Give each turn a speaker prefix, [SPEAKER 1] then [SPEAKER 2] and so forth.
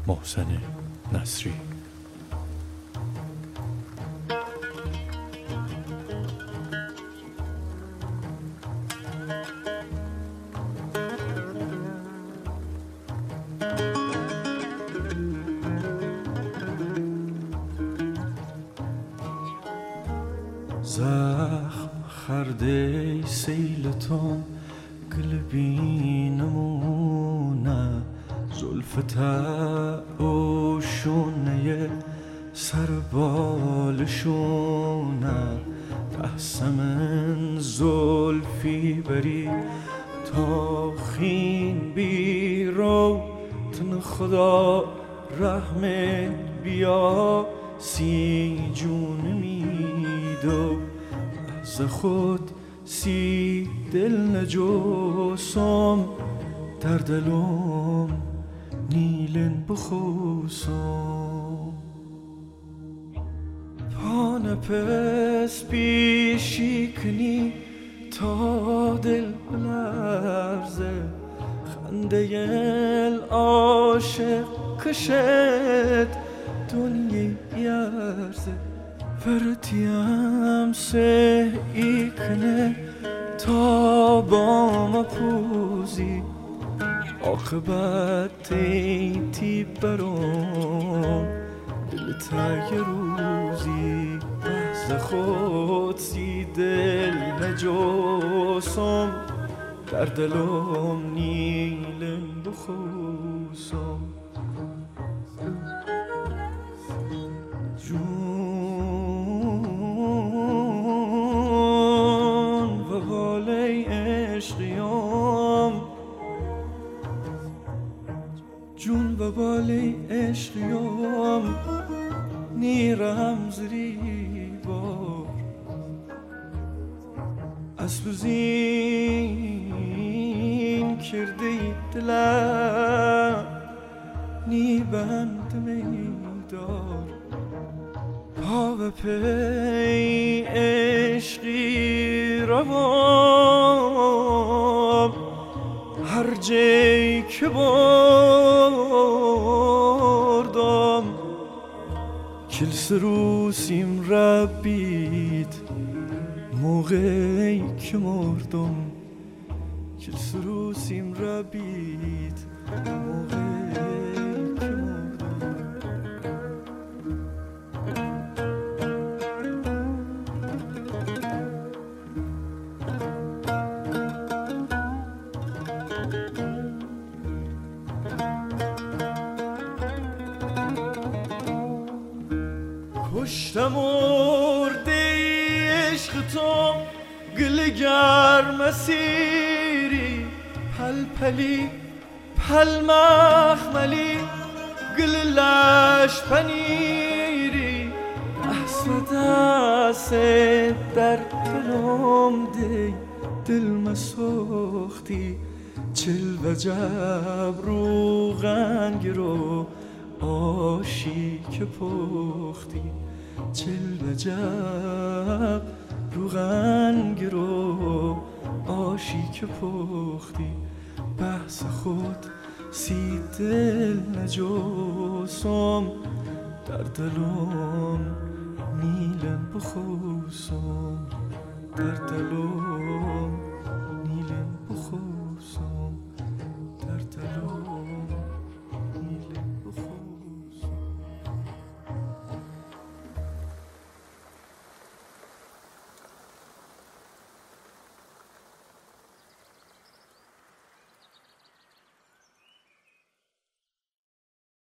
[SPEAKER 1] محسن نصری.
[SPEAKER 2] زخم خرده سیلتون قلبی نمونه، زلف و شونه سر بالشونه، بحث من زلفی بری تا خین بیرو، تن خدا رحمت بیا سی جون میدو، از خود سی دل نجوسم در دلم نیلن بخوسم، پان پس بیشی کنی تا دل بلرزه، خنده عاشق کشد دنیای ارزه، فرتیم سه ای کنه تا با ما پوزی، عاقبت تی برام دل تای روزی، از خود سی دل نجوسم در دلم نیلن بخوسم، جون و باله عشقیم، جون و باله عشقیم، نیرم زری بار از بزین کرده دلم نی بند میدار، پا و پی عشقی روام، هر جای که بردم کل سروسیم ربید موقعی که مردم، کل سروسیم ربید موقعی که مردم. پشت مرده عشق تو گل گرم سیری، پل پلی پل مخملی گل لش پنیری، دست و دست در دلم دی دل مسوختی، چل و جب روغن گرو آشی که پختی، چل و جب روغن گرو آشی که پختی، بحث خود سی دل نجوسم در دلم نیلم بخوسم، در دلم